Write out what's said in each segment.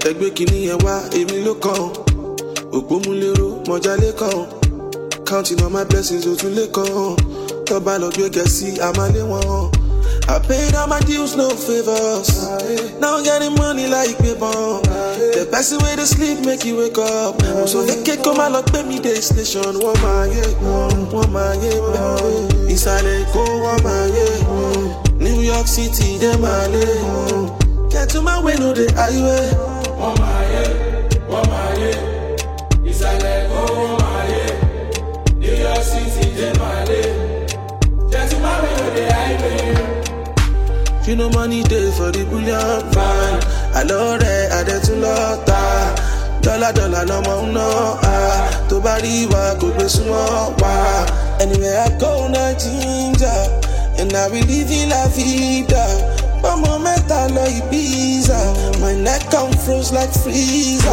ẹgbẹ́ kìíní yẹn wá èmi ló kàn òpómúlérò mọ̀jálé kan counting on my blessings ó tún lé kan tọ́ba lọ gbé gẹ̀ẹ́sì àmàlé wọn. I paid all my dues, no favors. Now I'm getting money like paper. The person way to sleep make you wake up. So they can't come out like me day station. One my Inside go one my New York City, they my get to my window the highway. One my Inside go one my New York City, they my get to my window the highway. You know money day for the bullion van. I love that, I did to lot dollar, no more, no. To body wa, go be small, wa. Anywhere I go, na ginger. And I will live in la vida. But momenta lo Ibiza. My neck come froze like freezer.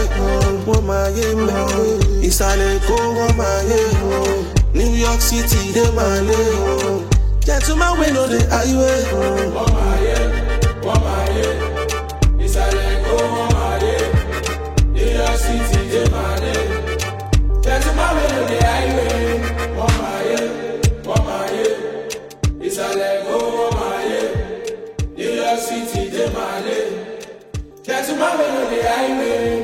It's all go, New York City, they my get to my window the highway. One my It's a Lego, New York City, they my get to my window the highway. One my It's a Lego, New York City, they my get to my window the highway.